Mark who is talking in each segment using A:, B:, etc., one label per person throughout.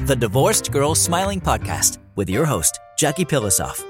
A: the Divorced Girl Smiling Podcast with your host, Jackie Pilosoff.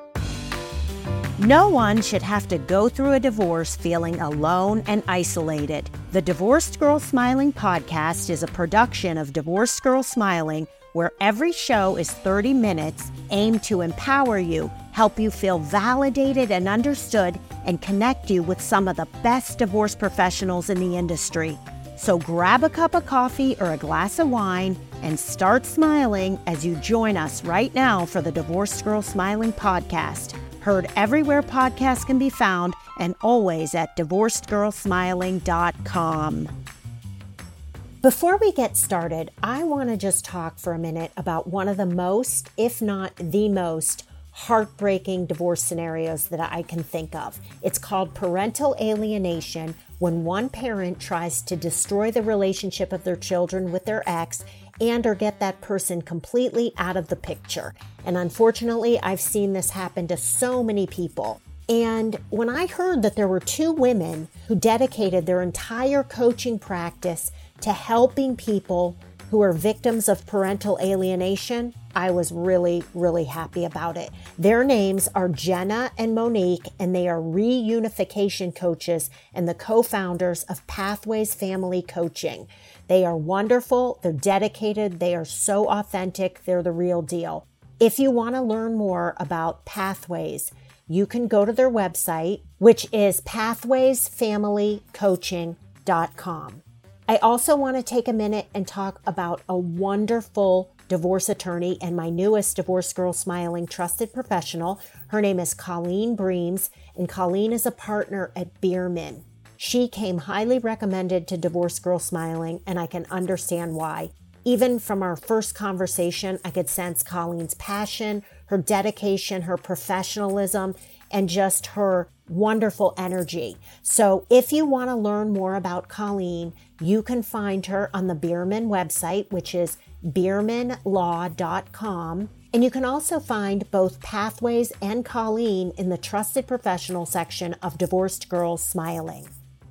B: No one should have to go through a divorce feeling alone and isolated. The Divorced Girl Smiling Podcast is a production of Divorced Girl Smiling, where every show is 30 minutes aimed to empower you, help you feel validated and understood, and connect you with some of the best divorce professionals in the industry. So grab a cup of coffee or a glass of wine and start smiling as you join us right now for the Divorced Girl Smiling Podcast. Heard everywhere podcasts can be found and always at divorcedgirlsmiling.com. Before we get started, I want to just talk for a minute about one of the most, if not the most, heartbreaking divorce scenarios that I can think of. It's called parental alienation, when one parent tries to destroy the relationship of their children with their ex and or get that person completely out of the picture. And unfortunately, I've seen this happen to so many people. And when I heard that there were two women who dedicated their entire coaching practice to helping people who are victims of parental alienation, I was really, really happy about it. Their names are Jenna and Monique, and they are reunification coaches and the co-founders of Pathways Family Coaching. They are wonderful, they're dedicated, they are so authentic, they're the real deal. If you want to learn more about Pathways, you can go to their website, which is pathwaysfamilycoaching.com. I also want to take a minute and talk about a wonderful divorce attorney and my newest Divorce Girl Smiling trusted professional. Her name is Colleen Breams, and Colleen is a partner at Bierman. She came highly recommended to Divorce Girl Smiling, and I can understand why. Even from our first conversation, I could sense Colleen's passion, her dedication, her professionalism, and just her wonderful energy. So if you want to learn more about Colleen, you can find her on the Bierman website, which is biermanlaw.com. And you can also find both Pathways and Colleen in the Trusted Professional section of Divorced Girls Smiling.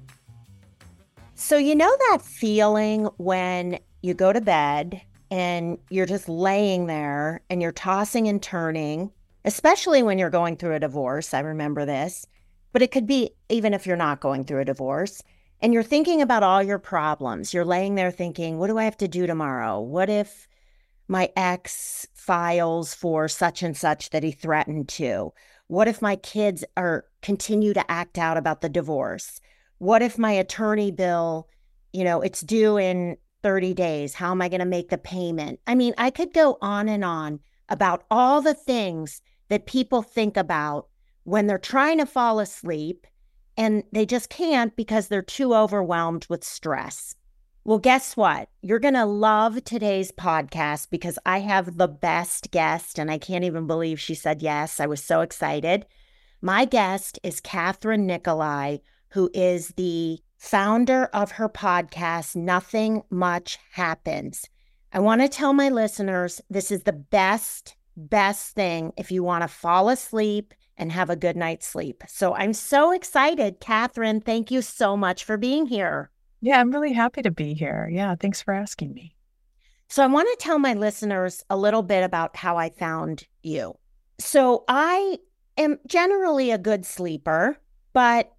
B: So you know that feeling when you go to bed and you're just laying there and you're tossing and turning, especially when you're going through a divorce. I remember this, but it could be even if you're not going through a divorce and you're thinking about all your problems. You're laying there thinking, what do I have to do tomorrow? What if my ex files for such and such that he threatened to? What if my kids continue to act out about the divorce? What if my attorney bill, it's due in 30 days? How am I going to make the payment? I mean, I could go on and on about all the things that people think about when they're trying to fall asleep and they just can't because they're too overwhelmed with stress. Well, guess what? You're going to love today's podcast because I have the best guest, and I can't even believe she said yes. I was so excited. My guest is Catherine Nicolai, who is the founder of her podcast, Nothing Much Happens. I want to tell my listeners, this is the best thing if you want to fall asleep and have a good night's sleep. So I'm so excited. Catherine, thank you so much for being here.
C: Yeah, I'm really happy to be here. Yeah, thanks for asking me.
B: So I want to tell my listeners a little bit about how I found you. So I am generally a good sleeper, but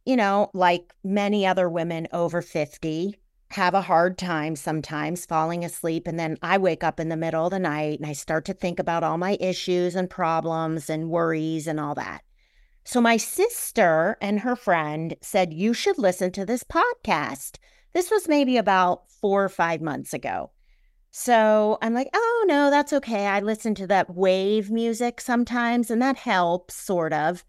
B: like many other women over 50, have a hard time sometimes falling asleep. And then I wake up in the middle of the night and I start to think about all my issues and problems and worries and all that. So my sister and her friend said, you should listen to this podcast. This was maybe about 4 or 5 months ago. So I'm like, oh, no, that's okay. I listen to that wave music sometimes, and that helps, sort of.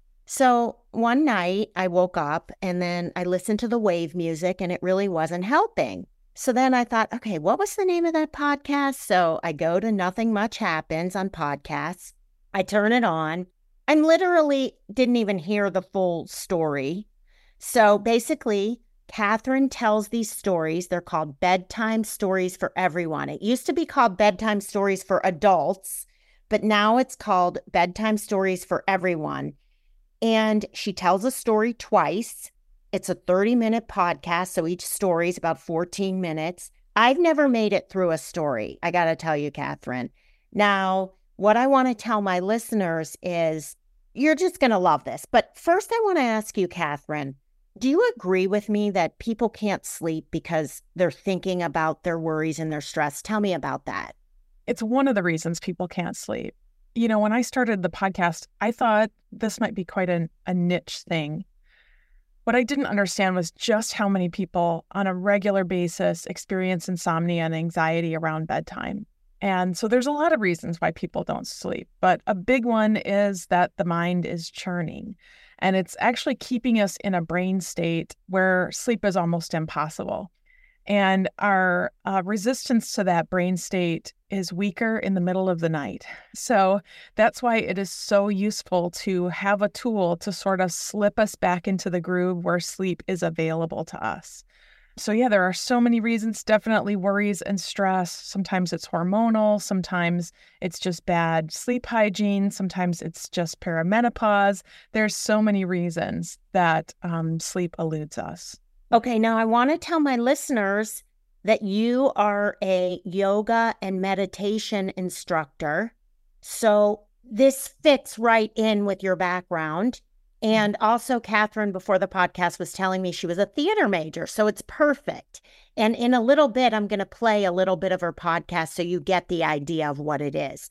B: So one night I woke up and then I listened to the wave music and it really wasn't helping. So then I thought, okay, what was the name of that podcast? So I go to Nothing Much Happens on podcasts. I turn it on. I literally didn't even hear the full story. So basically, Catherine tells these stories. They're called bedtime stories for everyone. It used to be called bedtime stories for adults, but now it's called bedtime stories for everyone. And she tells a story twice. It's a 30-minute podcast, so each story is about 14 minutes. I've never made it through a story, I got to tell you, Catherine. Now, what I want to tell my listeners is you're just going to love this. But first, I want to ask you, Catherine, do you agree with me that people can't sleep because they're thinking about their worries and their stress? Tell me about that.
C: It's one of the reasons people can't sleep. When I started the podcast, I thought this might be quite a niche thing. What I didn't understand was just how many people on a regular basis experience insomnia and anxiety around bedtime. And so there's a lot of reasons why people don't sleep, but a big one is that the mind is churning, and it's actually keeping us in a brain state where sleep is almost impossible. And our resistance to that brain state is weaker in the middle of the night. So that's why it is so useful to have a tool to sort of slip us back into the groove where sleep is available to us. So yeah, there are so many reasons, definitely worries and stress. Sometimes it's hormonal, sometimes it's just bad sleep hygiene, sometimes it's just perimenopause. There's so many reasons that sleep eludes us.
B: Okay, now I want to tell my listeners that you are a yoga and meditation instructor. So this fits right in with your background. And also, Catherine, before the podcast, was telling me she was a theater major. So it's perfect. And in a little bit, I'm going to play a little bit of her podcast so you get the idea of what it is.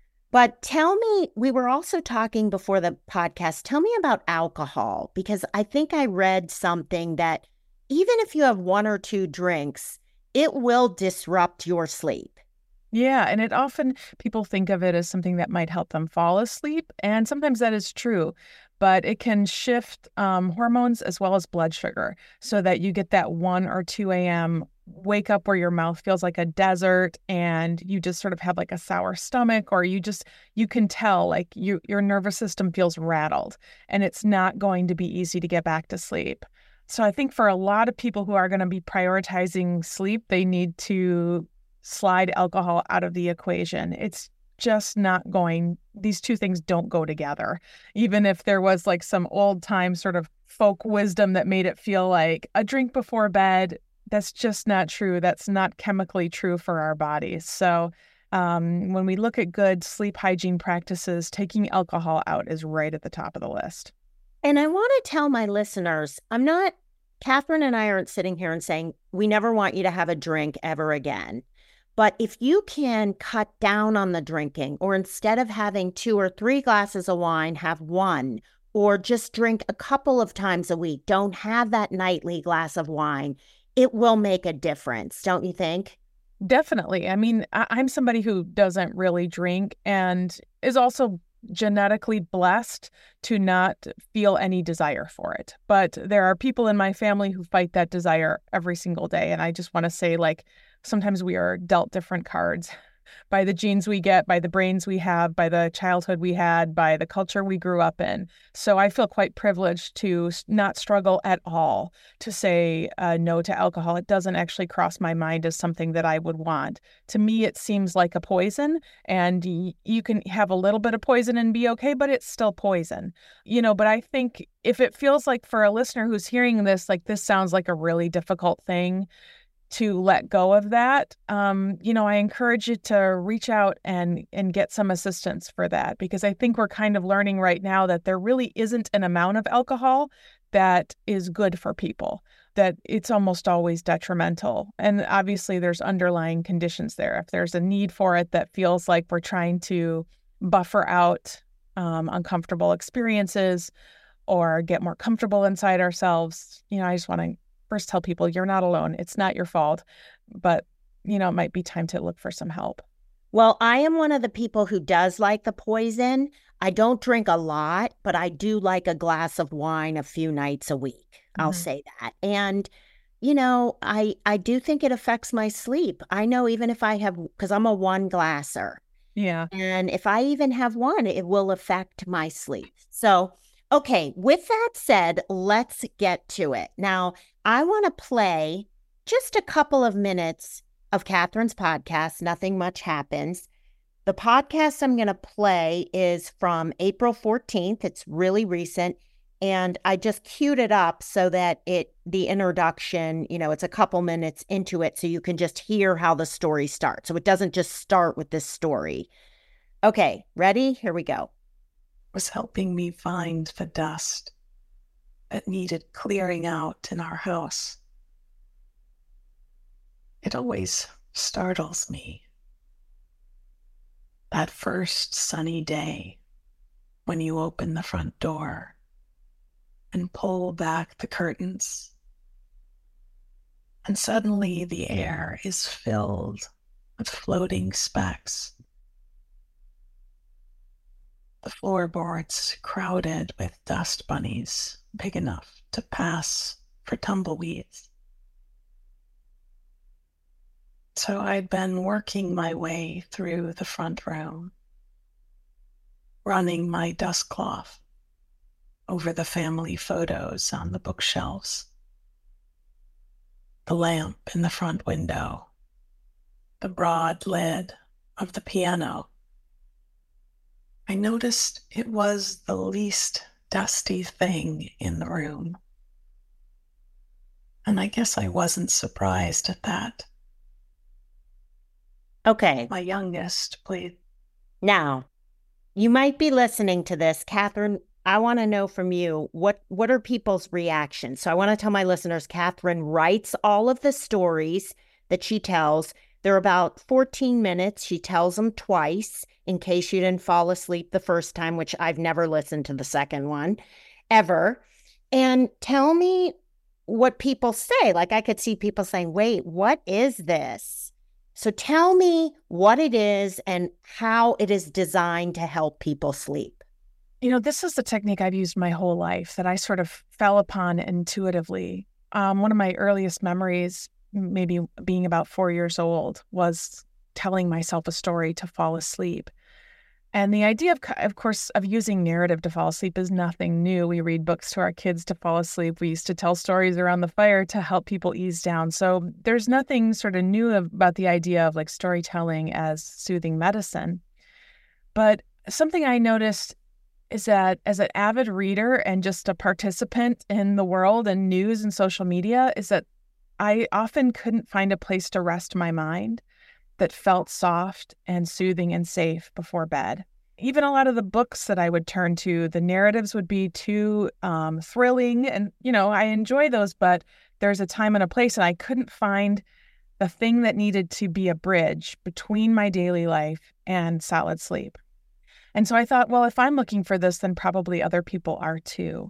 B: But tell me, we were also talking before the podcast, tell me about alcohol, because I think I read something that even if you have one or two drinks, it will disrupt your sleep.
C: Yeah, and it often, people think of it as something that might help them fall asleep, and sometimes that is true, but it can shift hormones as well as blood sugar so that you get that 1 or 2 a.m. wake up where your mouth feels like a desert and you just sort of have like a sour stomach, or you can tell like your nervous system feels rattled, and it's not going to be easy to get back to sleep. So I think for a lot of people who are going to be prioritizing sleep, they need to slide alcohol out of the equation. It's just not going, these two things don't go together. Even if there was like some old time sort of folk wisdom that made it feel like a drink before bed, that's just not true. That's not chemically true for our bodies. So when we look at good sleep hygiene practices, taking alcohol out is right at the top of the list.
B: And I want to tell my listeners, Catherine and I aren't sitting here and saying, we never want you to have a drink ever again. But if you can cut down on the drinking, or instead of having 2 or 3 glasses of wine, have 1, or just drink a couple of times a week, don't have that nightly glass of wine, it will make a difference, don't you think?
C: Definitely. I mean, I'm somebody who doesn't really drink and is also genetically blessed to not feel any desire for it. But there are people in my family who fight that desire every single day. And I just want to say, like, sometimes we are dealt different cards by the genes we get, by the brains we have, by the childhood we had, by the culture we grew up in. So I feel quite privileged to not struggle at all to say no to alcohol. It doesn't actually cross my mind as something that I would want. To me, it seems like a poison, and you can have a little bit of poison and be okay, but it's still poison. But I think if it feels like for a listener who's hearing this, like this sounds like a really difficult thing to let go of that, I encourage you to reach out and get some assistance for that, because I think we're kind of learning right now that there really isn't an amount of alcohol that is good for people, that it's almost always detrimental. And obviously there's underlying conditions there. If there's a need for it that feels like we're trying to buffer out uncomfortable experiences or get more comfortable inside ourselves, I just want to first tell people you're not alone. It's not your fault, but, it might be time to look for some help.
B: Well, I am one of the people who does like the poison. I don't drink a lot, but I do like a glass of wine a few nights a week. I'll say that. And, I do think it affects my sleep. I know even if I have, because I'm a 1 glasser.
C: Yeah.
B: And if I even have 1, it will affect my sleep. So, okay, with that said, let's get to it. Now, I want to play just a couple of minutes of Catherine's podcast, Nothing Much Happens. The podcast I'm going to play is from April 14th. It's really recent. And I just queued it up so that the introduction, it's a couple minutes into it, so you can just hear how the story starts. So it doesn't just start with this story. Okay, ready? Here we go.
D: Was helping me find the dust that needed clearing out in our house. It always startles me. That first sunny day when you open the front door and pull back the curtains, and suddenly the air is filled with floating specks. The floorboards crowded with dust bunnies big enough to pass for tumbleweeds. So I'd been working my way through the front room, running my dust cloth over the family photos on the bookshelves, the lamp in the front window, the broad lid of the piano. I noticed it was the least dusty thing in the room. And I guess I wasn't surprised at that.
B: Okay.
D: My youngest played.
B: Now, you might be listening to this, Catherine. I want to know from you, what are people's reactions? So I want to tell my listeners, Catherine writes all of the stories that she tells. They're about 14 minutes. She tells them twice in case you didn't fall asleep the first time, which I've never listened to the second one ever. And tell me what people say. Like, I could see people saying, wait, what is this? So tell me what it is and how it is designed to help people sleep.
C: This is the technique I've used my whole life that I sort of fell upon intuitively. One of my earliest memories, maybe being about 4 years old, was telling myself a story to fall asleep. And the idea, of course, of using narrative to fall asleep is nothing new. We read books to our kids to fall asleep. We used to tell stories around the fire to help people ease down. So there's nothing sort of new about the idea of like storytelling as soothing medicine. But something I noticed is that as an avid reader and just a participant in the world and news and social media, is that I often couldn't find a place to rest my mind that felt soft and soothing and safe before bed. Even a lot of the books that I would turn to, the narratives would be too thrilling. And, I enjoy those, but there's a time and a place, and I couldn't find the thing that needed to be a bridge between my daily life and solid sleep. And so I thought, well, if I'm looking for this, then probably other people are too.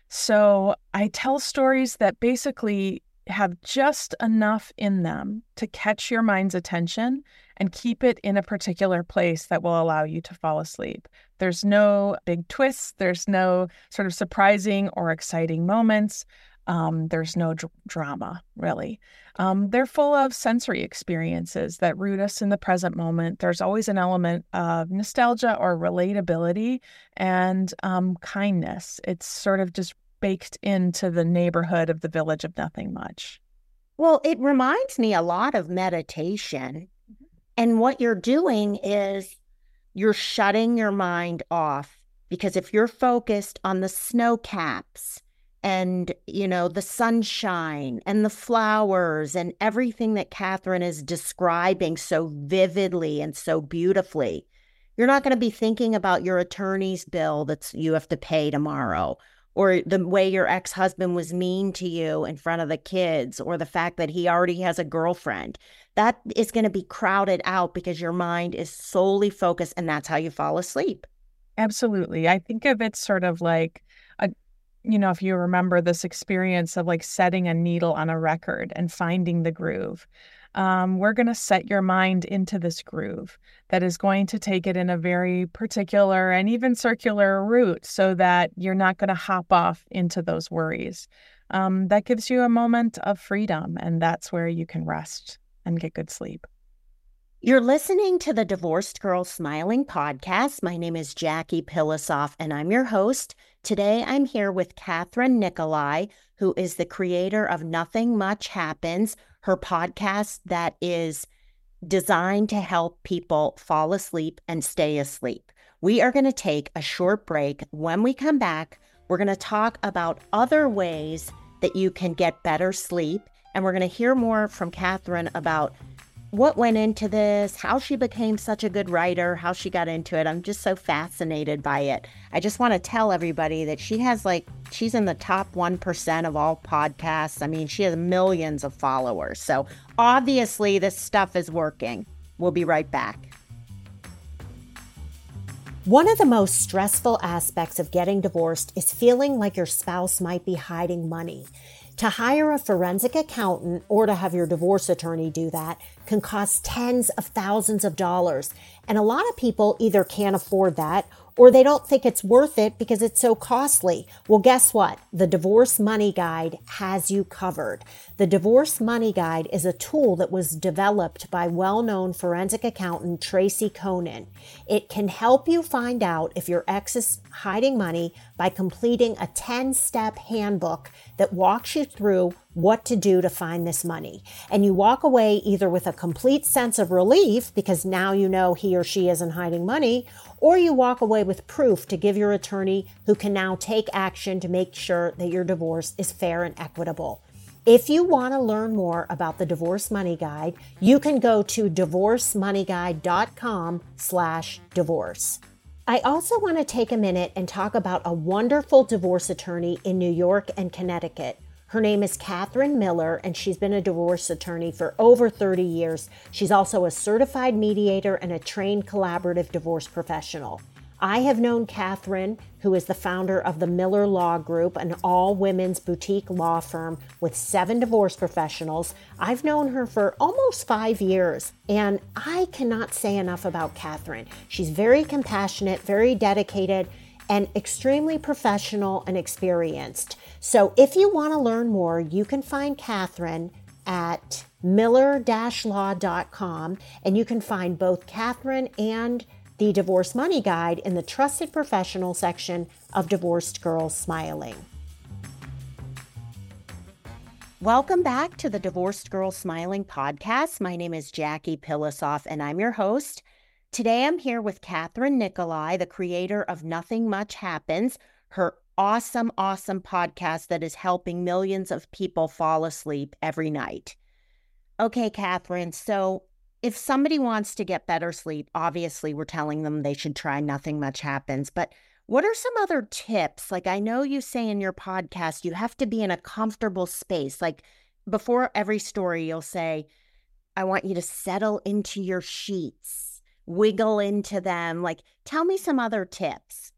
C: So I tell stories that basically have just enough in them to catch your mind's attention and keep it in a particular place that will allow you to fall asleep. There's no big twists. There's no sort of surprising or exciting moments. There's no drama, really. They're full of sensory experiences that root us in the present moment. There's always an element of nostalgia or relatability and kindness. It's sort of just baked into the neighborhood of the Village of Nothing Much.
B: Well, it reminds me a lot of meditation. And what you're doing is you're shutting your mind off, because if you're focused on the snow caps and, the sunshine and the flowers and everything that Catherine is describing so vividly and so beautifully, you're not going to be thinking about your attorney's bill that you have to pay tomorrow, or the way your ex-husband was mean to you in front of the kids, or the fact that he already has a girlfriend. That is going to be crowded out because your mind is solely focused, and that's how you fall asleep.
C: Absolutely. I think of it sort of like, if you remember this experience of like setting a needle on a record and finding the groove. We're going to set your mind into this groove that is going to take it in a very particular and even circular route so that you're not going to hop off into those worries. That gives you a moment of freedom, and that's where you can rest and get good sleep.
B: You're listening to the Divorced Girl Smiling podcast. My name is Jackie Pilosoff, and I'm your host. Today, I'm here with Catherine Nicolai, who is the creator of Nothing Much Happens, her podcast that is designed to help people fall asleep and stay asleep. We are going to take a short break. When we come back, We're going to talk about other ways that you can get better sleep. And we're going to hear more from Catherine about what went into this, how she became such a good writer, how she got into it. I'm just so fascinated by it. I just want to tell everybody that she's in the top 1% of all podcasts. I mean, she has millions of followers. So obviously this stuff is working. We'll be right back. One of the most stressful aspects of getting divorced is feeling like your spouse might be hiding money. To hire a forensic accountant or to have your divorce attorney do that can cost tens of thousands of dollars. And a lot of people either can't afford that or they don't think it's worth it because it's so costly. Well, guess what? The Divorce Money Guide has you covered. The Divorce Money Guide is a tool that was developed by well-known forensic accountant Tracy Conan. It can help you find out if your ex is hiding money by completing a 10-step handbook that walks you through what to do to find this money. And you walk away either with a complete sense of relief because now you know he or she isn't hiding money, or you walk away with proof to give your attorney who can now take action to make sure that your divorce is fair and equitable. If you want to learn more about the Divorce Money Guide, you can go to divorcemoneyguide.com/divorce. I also want to take a minute and talk about a wonderful divorce attorney in New York and Connecticut. Her name is Catherine Miller, and she's been a divorce attorney for over 30 years. She's also a certified mediator and a trained collaborative divorce professional. I have known Catherine, who is the founder of the Miller Law Group, an all-women's boutique law firm with 7 divorce professionals. I've known her for almost 5 years, and I cannot say enough about Catherine. She's very compassionate, very dedicated, and extremely professional and experienced. So if you want to learn more, you can find Catherine at miller-law.com, and you can find both Catherine and the Divorce Money Guide in the Trusted Professional section of Divorced Girls Smiling. Welcome back to the Divorced Girls Smiling podcast. My name is Jackie Pilosoff, and I'm your host. Today I'm here with Catherine Nicolai, the creator of Nothing Much Happens, her awesome podcast that is helping millions of people fall asleep every night. Okay, Catherine, so if somebody wants to get better sleep, obviously we're telling them they should try Nothing Much Happens, but what are some other tips? Like, I know you say in your podcast, you have to be in a comfortable space. Like, before every story, you'll say, I want you to settle into your sheets, wiggle into them. Like, tell me some other tips.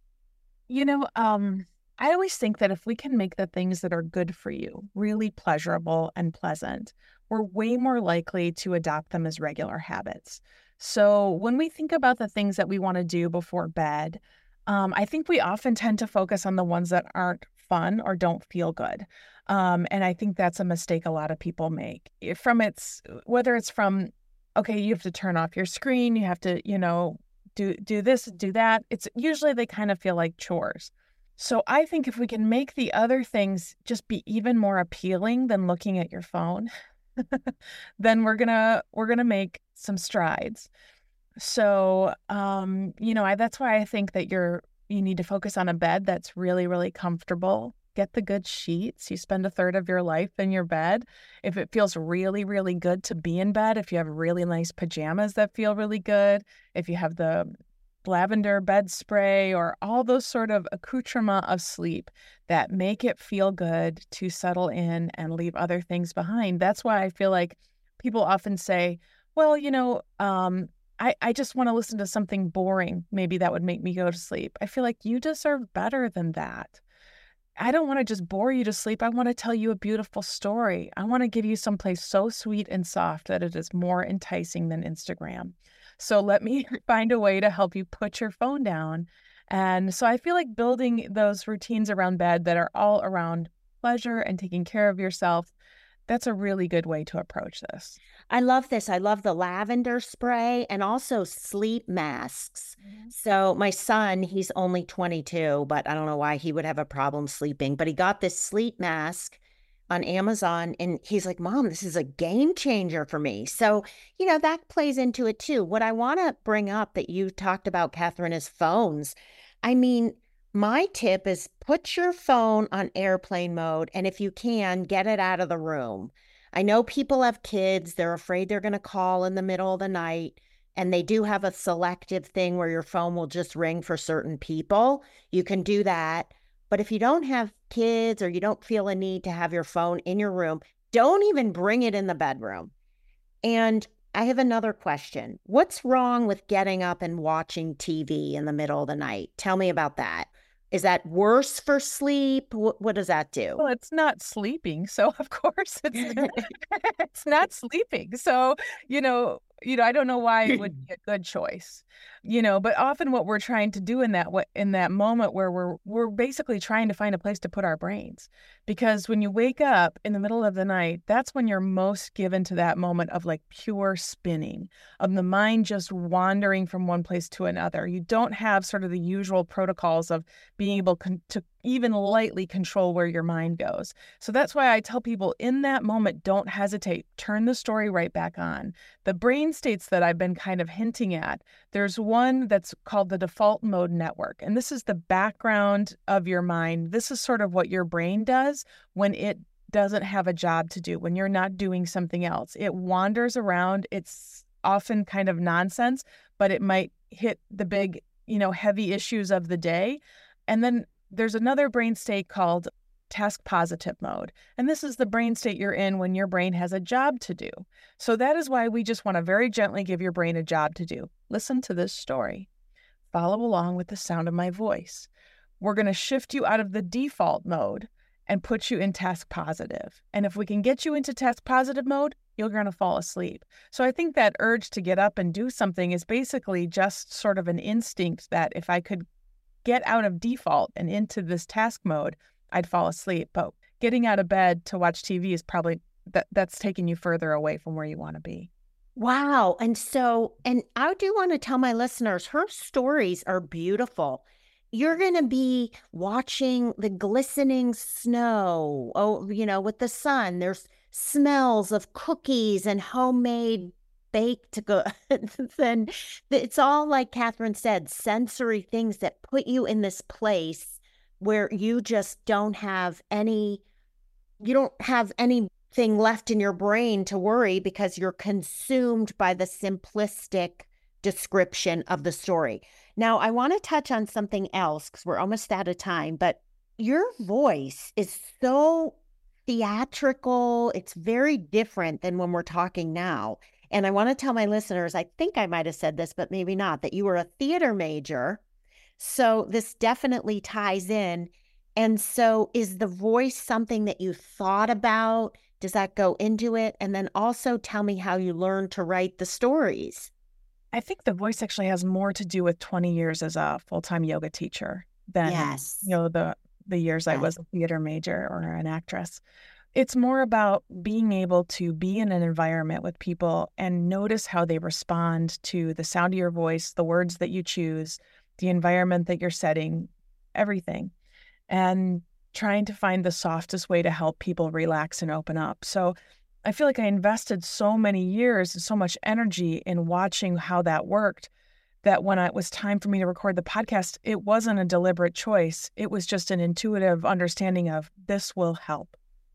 C: I always think that if we can make the things that are good for you really pleasurable and pleasant, we're way more likely to adopt them as regular habits. So when we think about the things that we want to do before bed, I think we often tend to focus on the ones that aren't fun or don't feel good. And I think that's a mistake a lot of people make. Whether it's from, okay, you have to turn off your screen, you have to, do this, do that. It's usually they kind of feel like chores. So I think if we can make the other things just be even more appealing than looking at your phone, then we're gonna make some strides. So, that's why I think that you need to focus on a bed that's really, really comfortable. Get the good sheets. You spend a third of your life in your bed. If it feels really, really good to be in bed, if you have really nice pajamas that feel really good, if you have the lavender bed spray or all those sort of accoutrements of sleep that make it feel good to settle in and leave other things behind. That's why I feel like people often say, well, I just want to listen to something boring. Maybe that would make me go to sleep. I feel like you deserve better than that. I don't want to just bore you to sleep. I want to tell you a beautiful story. I want to give you someplace so sweet and soft that it is more enticing than Instagram. So let me find a way to help you put your phone down. And so I feel like building those routines around bed that are all around pleasure and taking care of yourself, that's a really good way to approach this.
B: I love this. I love the lavender spray and also sleep masks. Mm-hmm. So my son, he's only 22, but I don't know why he would have a problem sleeping, but he got this sleep mask on Amazon and he's like, Mom, this is a game changer for me. So, that plays into it too. What I want to bring up that you talked about, Catherine, is phones. I mean, My tip is put your phone on airplane mode, and if you can, get it out of the room. I know people have kids, they're afraid they're going to call in the middle of the night, and they do have a selective thing where your phone will just ring for certain people. You can do that. But if you don't have kids or you don't feel a need to have your phone in your room, don't even bring it in the bedroom. And I have another question. What's wrong with getting up and watching TV in the middle of the night? Tell me about that. Is that worse for sleep? What does that do?
C: Well, it's not sleeping, so of course it's not sleeping. So, I don't know why it would be a good choice. But often what we're trying to do in that moment where we're basically trying to find a place to put our brains. Because when you wake up in the middle of the night, that's when you're most given to that moment of like pure spinning, of the mind just wandering from one place to another. You don't have sort of the usual protocols of being able to even lightly control where your mind goes. So that's why I tell people in that moment, don't hesitate. Turn the story right back on. The brain states that I've been kind of hinting at, there's one that's called the default mode network. And this is the background of your mind. This is sort of what your brain does when it doesn't have a job to do, when you're not doing something else. It wanders around. It's often kind of nonsense, but it might hit the big, heavy issues of the day. And then there's another brain state called task positive mode. And this is the brain state you're in when your brain has a job to do. So that is why we just want to very gently give your brain a job to do. Listen to this story. Follow along with the sound of my voice. We're going to shift you out of the default mode and put you in task positive. And if we can get you into task positive mode, you're going to fall asleep. So I think that urge to get up and do something is basically just sort of an instinct that if I could get out of default and into this task mode, I'd fall asleep. But getting out of bed to watch TV is probably that's taking you further away from where you want to be.
B: Wow. And I do want to tell my listeners, her stories are beautiful. You're going to be watching the glistening snow, with the sun. There's smells of cookies and homemade baked goods. And it's all, like Catherine said, sensory things that put you in this place where you just don't have anything left in your brain to worry because you're consumed by the simplistic description of the story. Now, I want to touch on something else because we're almost out of time, but your voice is so theatrical. It's very different than when we're talking now. And I want to tell my listeners, I think I might have said this, but maybe not, that you were a theater major. So this definitely ties in. And so is the voice something that you thought about? Does that go into it? And then also tell me how you learned to write the stories.
C: I think the voice actually has more to do with 20 years as a full-time yoga teacher than, the years I was a theater major or an actress. It's more about being able to be in an environment with people and notice how they respond to the sound of your voice, the words that you choose, the environment that you're setting, everything, and trying to find the softest way to help people relax and open up. So I feel like I invested so many years and so much energy in watching how that worked that when it was time for me to record the podcast, it wasn't a deliberate choice. It was just an intuitive understanding of this will help.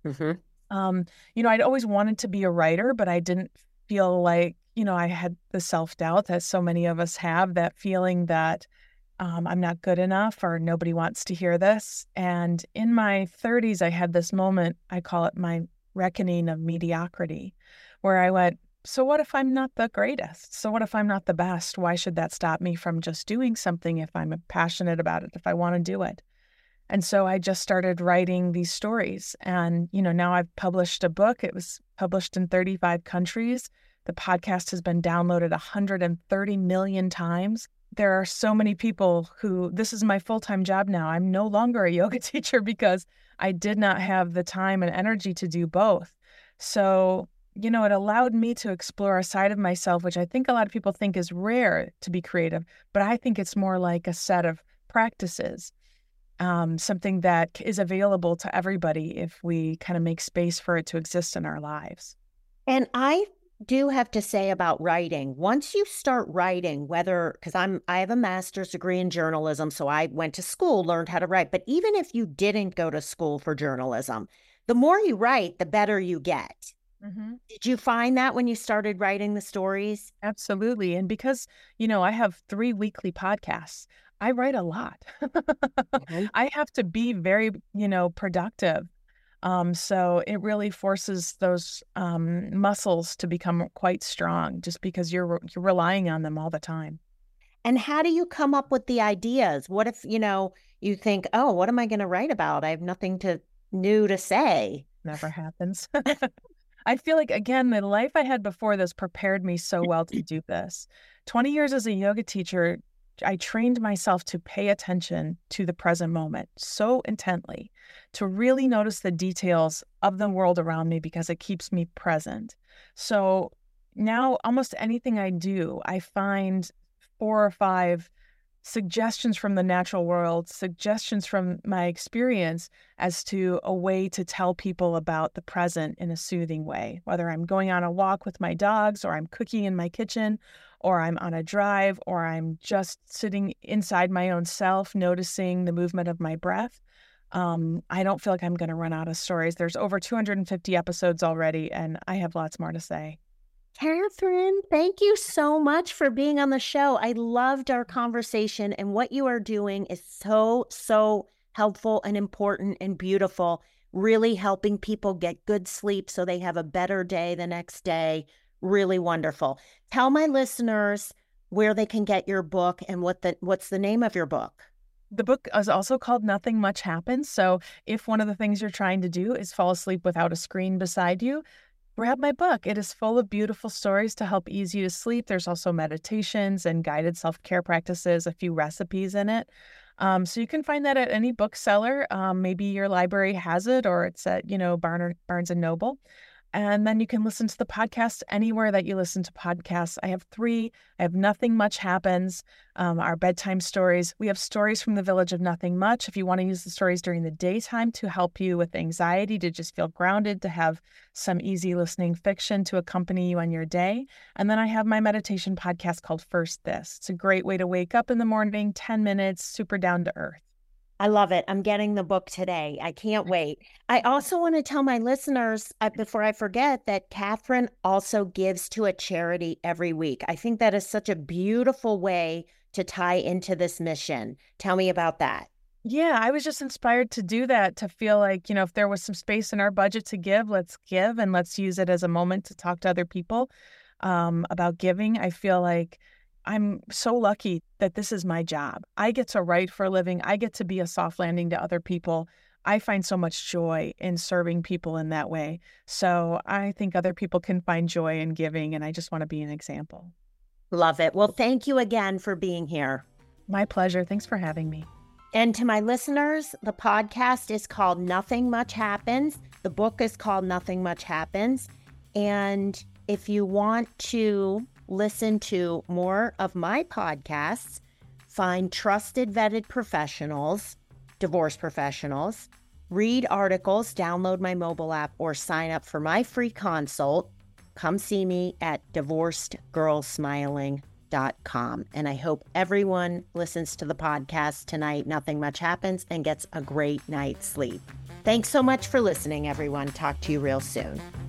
C: Mm-hmm. I'd always wanted to be a writer, but I didn't feel like, I had the self-doubt that so many of us have, that feeling that I'm not good enough or nobody wants to hear this. And in my 30s, I had this moment, I call it my reckoning of mediocrity, where I went, so what if I'm not the greatest? So what if I'm not the best? Why should that stop me from just doing something if I'm passionate about it, if I want to do it? And so I just started writing these stories. And, now I've published a book. It was published in 35 countries. The podcast has been downloaded 130 million times. There are so many people who, this is my full-time job now. I'm no longer a yoga teacher because I did not have the time and energy to do both. So, it allowed me to explore a side of myself, which I think a lot of people think is rare to be creative, but I think it's more like a set of practices, something that is available to everybody if we kind of make space for it to exist in our lives.
B: And I do have to say about writing. Once you start writing, because I have a master's degree in journalism, so I went to school, learned how to write. But even if you didn't go to school for journalism, the more you write, the better you get.
C: Mm-hmm.
B: Did you find that when you started writing the stories?
C: Absolutely. And because, I have 3 weekly podcasts, I write a lot.
B: Mhm.
C: I have to be very, productive. So it really forces those muscles to become quite strong just because you're relying on them all the time.
B: And how do you come up with the ideas? What if, you think, oh, what am I going to write about? I have nothing new to say.
C: Never happens. I feel like, again, the life I had before this prepared me so well to do this. 20 years as a yoga teacher, I trained myself to pay attention to the present moment so intently, to really notice the details of the world around me because it keeps me present. So now almost anything I do, I find 4 or 5 suggestions from the natural world, suggestions from my experience as to a way to tell people about the present in a soothing way, whether I'm going on a walk with my dogs, or I'm cooking in my kitchen, or I'm on a drive, or I'm just sitting inside my own self, noticing the movement of my breath. I don't feel like I'm going to run out of stories. There's over 250 episodes already, and I have lots more to say.
B: Catherine, thank you so much for being on the show. I loved our conversation, and what you are doing is so helpful and important and beautiful, really helping people get good sleep so they have a better day the next day. Really wonderful. Tell my listeners where they can get your book and what's the name of your book.
C: The book is also called Nothing Much Happens. So if one of the things you're trying to do is fall asleep without a screen beside you, grab my book. It is full of beautiful stories to help ease you to sleep. There's also meditations and guided self-care practices, a few recipes in it. So you can find that at any bookseller. Maybe your library has it, or it's at, Barnes and Noble. And then you can listen to the podcast anywhere that you listen to podcasts. I have 3. I have Nothing Much Happens, our bedtime stories. We have stories from the Village of Nothing Much. If you want to use the stories during the daytime to help you with anxiety, to just feel grounded, to have some easy listening fiction to accompany you on your day. And then I have my meditation podcast called First This. It's a great way to wake up in the morning, 10 minutes, super down to earth.
B: I love it. I'm getting the book today. I can't wait. I also want to tell my listeners, before I forget, that Catherine also gives to a charity every week. I think that is such a beautiful way to tie into this mission. Tell me about that.
C: Yeah, I was just inspired to do that, to feel like, if there was some space in our budget to give, let's give, and let's use it as a moment to talk to other people about giving. I feel like I'm so lucky that this is my job. I get to write for a living. I get to be a soft landing to other people. I find so much joy in serving people in that way. So I think other people can find joy in giving, and I just want to be an example.
B: Love it. Well, thank you again for being here.
C: My pleasure. Thanks for having me.
B: And to my listeners, the podcast is called Nothing Much Happens. The book is called Nothing Much Happens. And if you want to listen to more of my podcasts, find trusted vetted professionals, divorce professionals, read articles, download my mobile app, or sign up for my free consult, come see me at divorcedgirlsmiling.com. And I hope everyone listens to the podcast tonight, Nothing Much Happens, and gets a great night's sleep. Thanks so much for listening, everyone. Talk to you real soon.